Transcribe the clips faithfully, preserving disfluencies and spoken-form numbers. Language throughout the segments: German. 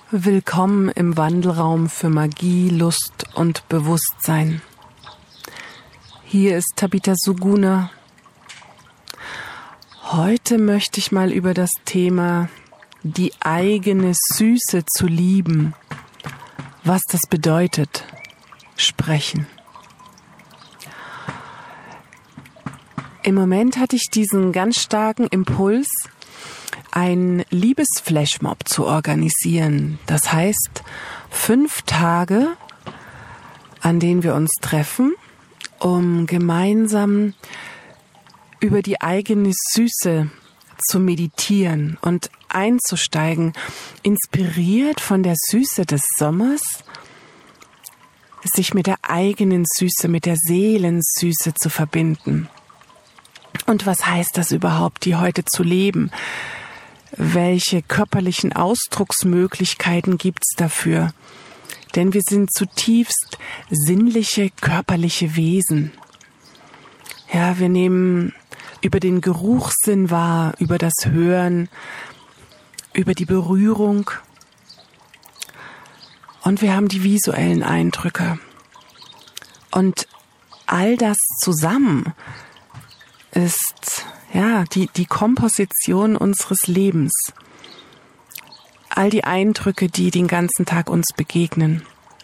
Willkommen im Wandelraum für Magie, Lust und Bewusstsein. Hier ist Tabitha Suguna. Heute möchte ich mal über das Thema die eigene Süße zu lieben, was das bedeutet, sprechen. Im Moment hatte ich diesen ganz starken Impuls, ein Liebesflashmob zu organisieren. Das heißt, fünf Tage, an denen wir uns treffen, um gemeinsam über die eigene Süße zu meditieren und einzusteigen, inspiriert von der Süße des Sommers, sich mit der eigenen Süße, mit der Seelensüße zu verbinden. Und was heißt das überhaupt, die heute zu leben? Welche körperlichen Ausdrucksmöglichkeiten gibt's dafür? Denn wir sind zutiefst sinnliche, körperliche Wesen. Ja, wir nehmen über den Geruchssinn wahr, über das Hören, über die Berührung. Und wir haben die visuellen Eindrücke. Und all das zusammen ist ja die, die Komposition unseres Lebens. All die Eindrücke, die den ganzen Tag uns begegnen,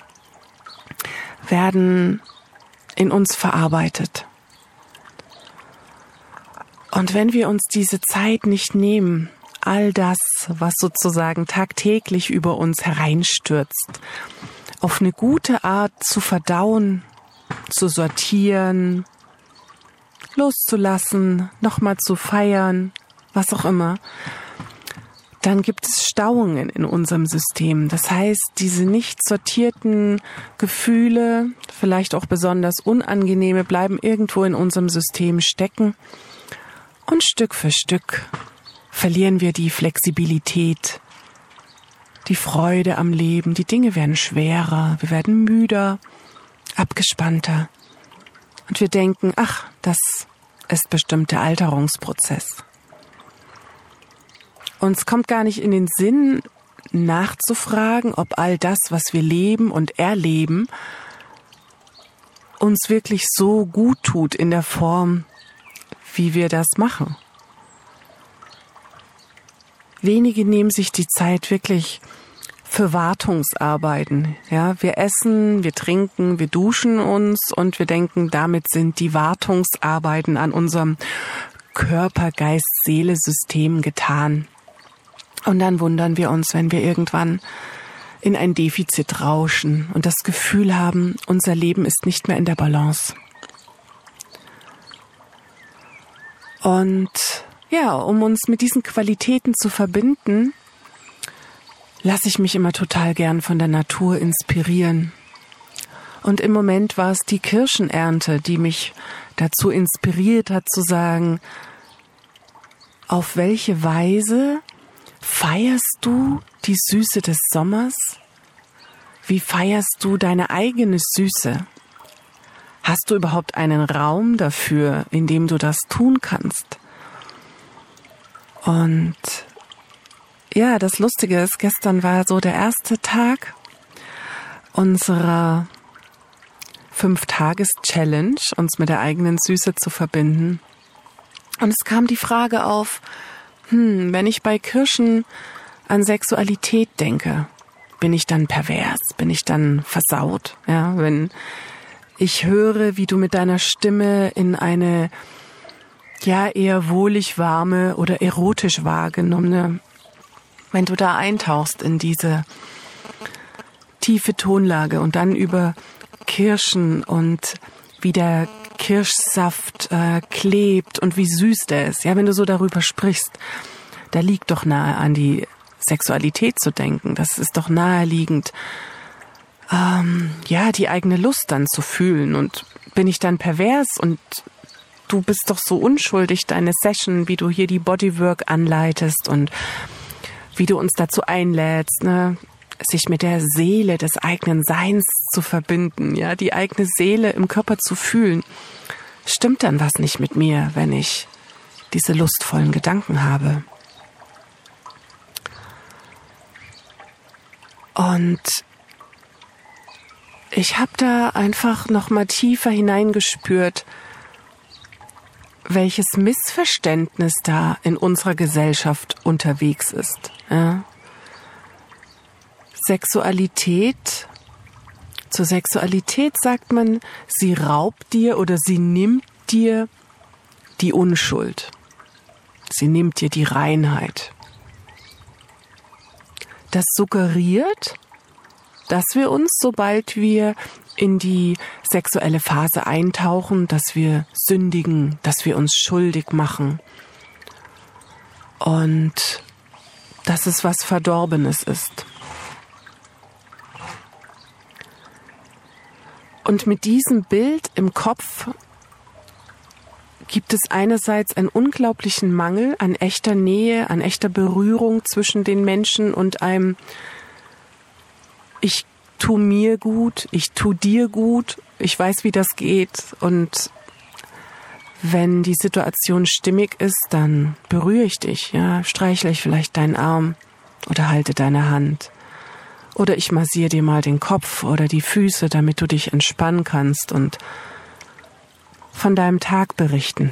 werden in uns verarbeitet. Und wenn wir uns diese Zeit nicht nehmen, all das, was sozusagen tagtäglich über uns hereinstürzt, auf eine gute Art zu verdauen, zu sortieren, loszulassen, nochmal zu feiern, was auch immer, dann gibt es Stauungen in unserem System. Das heißt, diese nicht sortierten Gefühle, vielleicht auch besonders unangenehme, bleiben irgendwo in unserem System stecken. Und Stück für Stück verlieren wir die Flexibilität, die Freude am Leben. Die Dinge werden schwerer, wir werden müder, abgespannter. Und wir denken, ach, das ist bestimmt der Alterungsprozess. Uns kommt gar nicht in den Sinn, nachzufragen, ob all das, was wir leben und erleben, uns wirklich so gut tut in der Form, wie wir das machen. Wenige nehmen sich die Zeit wirklich für Wartungsarbeiten. Ja, wir essen, wir trinken, wir duschen uns und wir denken, damit sind die Wartungsarbeiten an unserem Körper, Geist, Seele, System getan. Und dann wundern wir uns, wenn wir irgendwann in ein Defizit rauschen und das Gefühl haben, unser Leben ist nicht mehr in der Balance. Und ja, um uns mit diesen Qualitäten zu verbinden, lasse ich mich immer total gern von der Natur inspirieren. Und im Moment war es die Kirschenernte, die mich dazu inspiriert hat zu sagen, auf welche Weise feierst du die Süße des Sommers? Wie feierst du deine eigene Süße? Hast du überhaupt einen Raum dafür, in dem du das tun kannst? Und ja, das Lustige ist, gestern war so der erste Tag unserer Fünf-Tages-Challenge, uns mit der eigenen Süße zu verbinden. Und es kam die Frage auf, hm, wenn ich bei Kirschen an Sexualität denke, bin ich dann pervers? Bin ich dann versaut? Ja, wenn ich höre, wie du mit deiner Stimme in eine ja eher wohlig warme oder erotisch wahrgenommene, wenn du da eintauchst in diese tiefe Tonlage und dann über Kirschen und wie der Kirschsaft äh, klebt und wie süß der ist. Ja, wenn du so darüber sprichst, da liegt doch nahe an die Sexualität zu denken. Das ist doch naheliegend, ähm, ja, die eigene Lust dann zu fühlen. Und bin ich dann pervers und du bist doch so unschuldig, deine Session, wie du hier die Bodywork anleitest und wie du uns dazu einlädst, ne, sich mit der Seele des eigenen Seins zu verbinden, ja, die eigene Seele im Körper zu fühlen. Stimmt dann was nicht mit mir, wenn ich diese lustvollen Gedanken habe? Und ich habe da einfach noch mal tiefer hineingespürt, welches Missverständnis da in unserer Gesellschaft unterwegs ist. Ja. Sexualität, zur Sexualität sagt man, sie raubt dir oder sie nimmt dir die Unschuld. Sie nimmt dir die Reinheit. Das suggeriert, dass wir uns, sobald wir in die sexuelle Phase eintauchen, dass wir sündigen, dass wir uns schuldig machen und dass es was Verdorbenes ist. Und mit diesem Bild im Kopf gibt es einerseits einen unglaublichen Mangel an echter Nähe, an echter Berührung zwischen den Menschen und einem ich tu mir gut, ich tu dir gut, ich weiß, wie das geht und wenn die Situation stimmig ist, dann berühre ich dich, ja, streichle ich vielleicht deinen Arm oder halte deine Hand oder ich massiere dir mal den Kopf oder die Füße, damit du dich entspannen kannst und von deinem Tag berichten.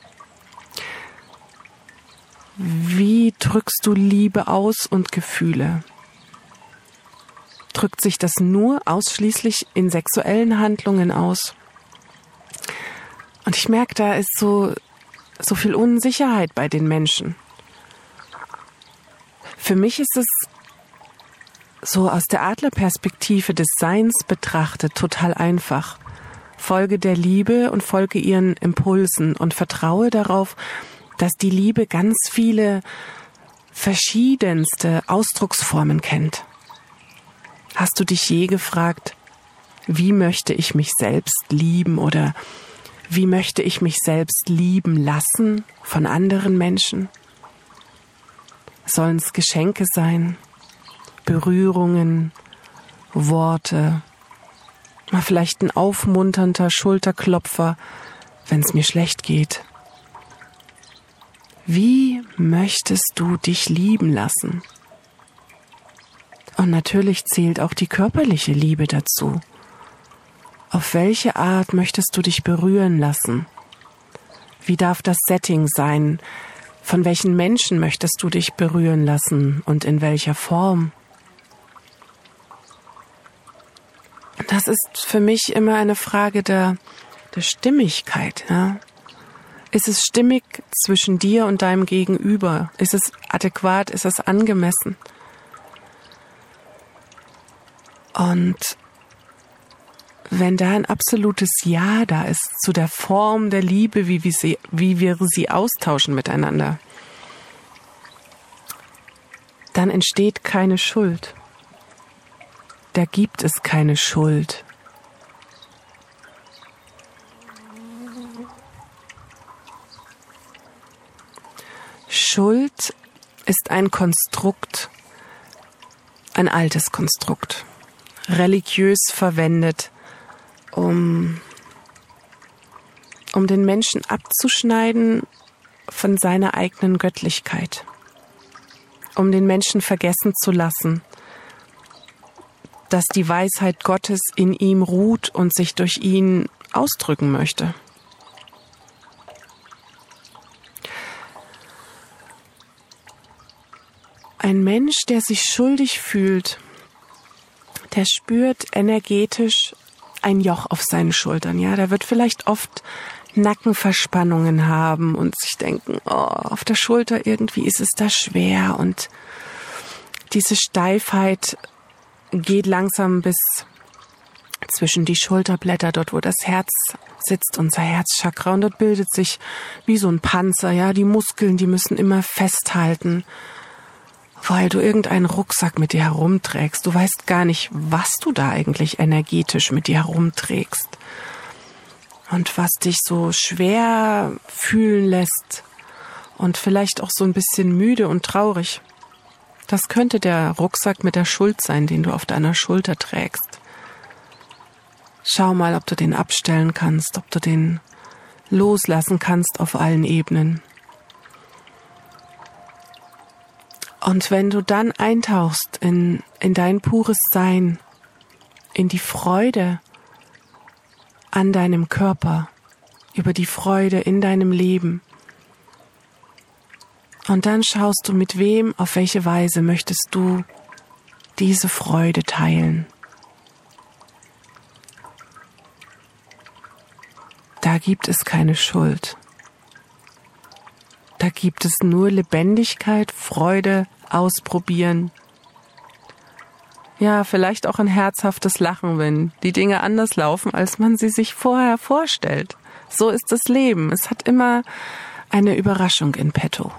Wie drückst du Liebe aus und Gefühle? Drückt sich das nur ausschließlich in sexuellen Handlungen aus? Und ich merke, da ist so, so viel Unsicherheit bei den Menschen. Für mich ist es so aus der Adlerperspektive des Seins betrachtet total einfach. Folge der Liebe und folge ihren Impulsen und vertraue darauf, dass die Liebe ganz viele verschiedenste Ausdrucksformen kennt. Hast du dich je gefragt, wie möchte ich mich selbst lieben oder wie möchte ich mich selbst lieben lassen von anderen Menschen? Sollen es Geschenke sein, Berührungen, Worte, mal vielleicht ein aufmunternder Schulterklopfer, wenn es mir schlecht geht. Wie möchtest du dich lieben lassen? Und natürlich zählt auch die körperliche Liebe dazu. Auf welche Art möchtest du dich berühren lassen? Wie darf das Setting sein? Von welchen Menschen möchtest du dich berühren lassen und in welcher Form? Das ist für mich immer eine Frage der, der Stimmigkeit. Ja? Ist es stimmig zwischen dir und deinem Gegenüber? Ist es adäquat? Ist es angemessen? Und wenn da ein absolutes Ja da ist zu der Form der Liebe, wie wir sie, wie wir sie austauschen miteinander, dann entsteht keine Schuld. Da gibt es keine Schuld. Schuld ist ein Konstrukt, ein altes Konstrukt, religiös verwendet, um, um den Menschen abzuschneiden von seiner eigenen Göttlichkeit, um den Menschen vergessen zu lassen, dass die Weisheit Gottes in ihm ruht und sich durch ihn ausdrücken möchte. Ein Mensch, der sich schuldig fühlt, der spürt energetisch ein Joch auf seinen Schultern. Ja, der wird vielleicht oft Nackenverspannungen haben und sich denken, oh, auf der Schulter irgendwie ist es da schwer und diese Steifheit geht langsam bis zwischen die Schulterblätter, dort wo das Herz sitzt, unser Herzchakra, und dort bildet sich wie so ein Panzer, ja, die Muskeln, die müssen immer festhalten, weil du irgendeinen Rucksack mit dir herumträgst. Du weißt gar nicht, was du da eigentlich energetisch mit dir herumträgst und was dich so schwer fühlen lässt und vielleicht auch so ein bisschen müde und traurig. Das könnte der Rucksack mit der Schuld sein, den du auf deiner Schulter trägst. Schau mal, ob du den abstellen kannst, ob du den loslassen kannst auf allen Ebenen. Und wenn du dann eintauchst in, in dein pures Sein, in die Freude an deinem Körper, über die Freude in deinem Leben, und dann schaust du, mit wem, auf welche Weise möchtest du diese Freude teilen. Da gibt es keine Schuld. Da gibt es nur Lebendigkeit, Freude, ausprobieren. Ja, vielleicht auch ein herzhaftes Lachen, wenn die Dinge anders laufen, als man sie sich vorher vorstellt. So ist das Leben. Es hat immer eine Überraschung in petto.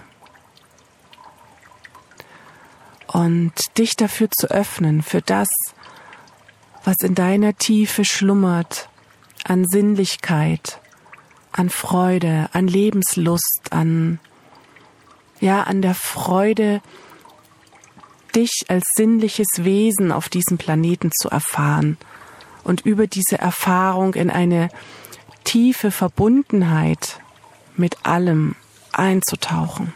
Und dich dafür zu öffnen, für das, was in deiner Tiefe schlummert, an Sinnlichkeit, an Freude, an Lebenslust, an, ja, an der Freude, dich als sinnliches Wesen auf diesem Planeten zu erfahren und über diese Erfahrung in eine tiefe Verbundenheit mit allem einzutauchen.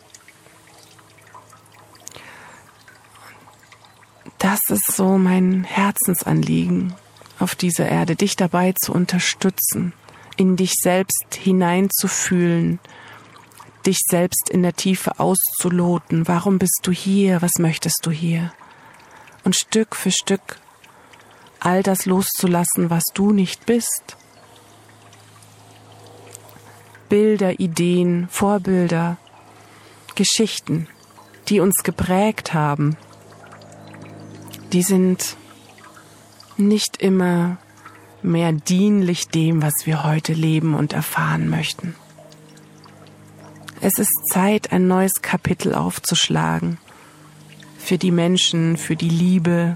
Das ist so mein Herzensanliegen auf dieser Erde, dich dabei zu unterstützen, in dich selbst hineinzufühlen, dich selbst in der Tiefe auszuloten. Warum bist du hier? Was möchtest du hier? Und Stück für Stück all das loszulassen, was du nicht bist. Bilder, Ideen, Vorbilder, Geschichten, die uns geprägt haben, die sind nicht immer mehr dienlich dem, was wir heute leben und erfahren möchten. Es ist Zeit, ein neues Kapitel aufzuschlagen. Für die Menschen, für die Liebe,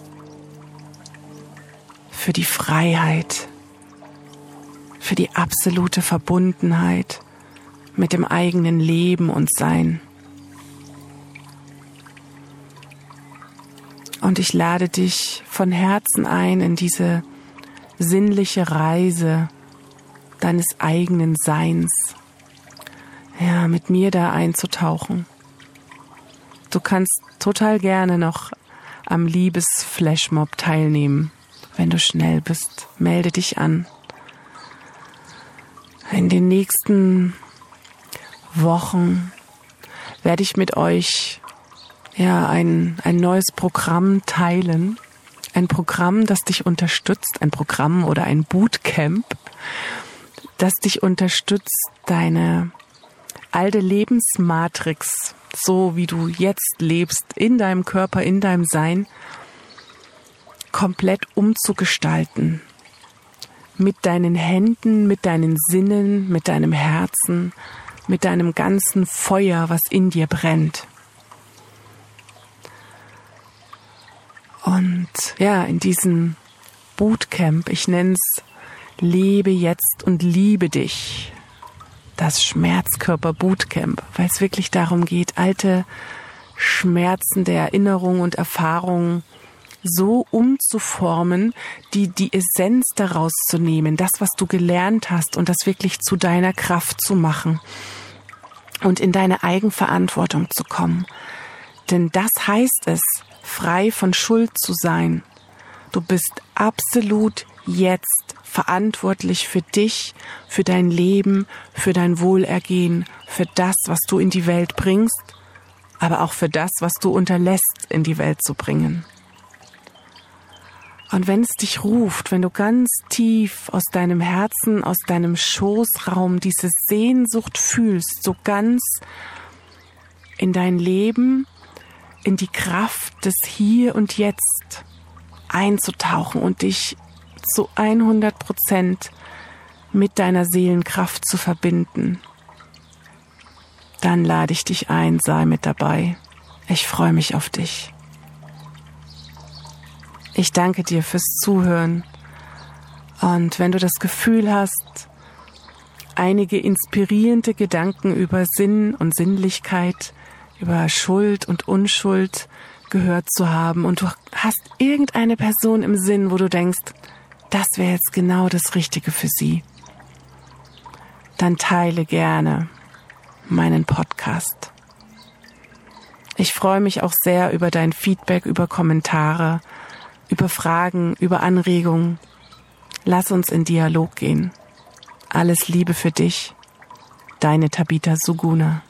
für die Freiheit, für die absolute Verbundenheit mit dem eigenen Leben und Sein. Und ich lade dich von Herzen ein in diese sinnliche Reise deines eigenen Seins. Ja, mit mir da einzutauchen. Du kannst total gerne noch am Liebes-Flashmob teilnehmen. Wenn du schnell bist, melde dich an. In den nächsten Wochen werde ich mit euch ja ein, ein neues Programm teilen. Ein Programm, das dich unterstützt, ein Programm oder ein Bootcamp, das dich unterstützt, deine alte Lebensmatrix, so wie du jetzt lebst, in deinem Körper, in deinem Sein, komplett umzugestalten. Mit deinen Händen, mit deinen Sinnen, mit deinem Herzen, mit deinem ganzen Feuer, was in dir brennt. Und ja, in diesem Bootcamp, ich nenne es Lebe jetzt und liebe dich, das Schmerzkörper-Bootcamp, weil es wirklich darum geht, alte Schmerzen der Erinnerungen und Erfahrungen so umzuformen, die die Essenz daraus zu nehmen, das, was du gelernt hast, und das wirklich zu deiner Kraft zu machen und in deine Eigenverantwortung zu kommen. Denn das heißt es, frei von Schuld zu sein. Du bist absolut jetzt verantwortlich für dich, für dein Leben, für dein Wohlergehen, für das, was du in die Welt bringst, aber auch für das, was du unterlässt, in die Welt zu bringen. Und wenn es dich ruft, wenn du ganz tief aus deinem Herzen, aus deinem Schoßraum diese Sehnsucht fühlst, so ganz in dein Leben, in die Kraft des Hier und Jetzt einzutauchen und dich zu hundert Prozent mit deiner Seelenkraft zu verbinden, dann lade ich dich ein, sei mit dabei. Ich freue mich auf dich. Ich danke dir fürs Zuhören. Und wenn du das Gefühl hast, einige inspirierende Gedanken über Sinn und Sinnlichkeit, über Schuld und Unschuld gehört zu haben und du hast irgendeine Person im Sinn, wo du denkst, das wäre jetzt genau das Richtige für sie, dann teile gerne meinen Podcast. Ich freue mich auch sehr über dein Feedback, über Kommentare, über Fragen, über Anregungen. Lass uns in Dialog gehen. Alles Liebe für dich, deine Tabitha Suguna.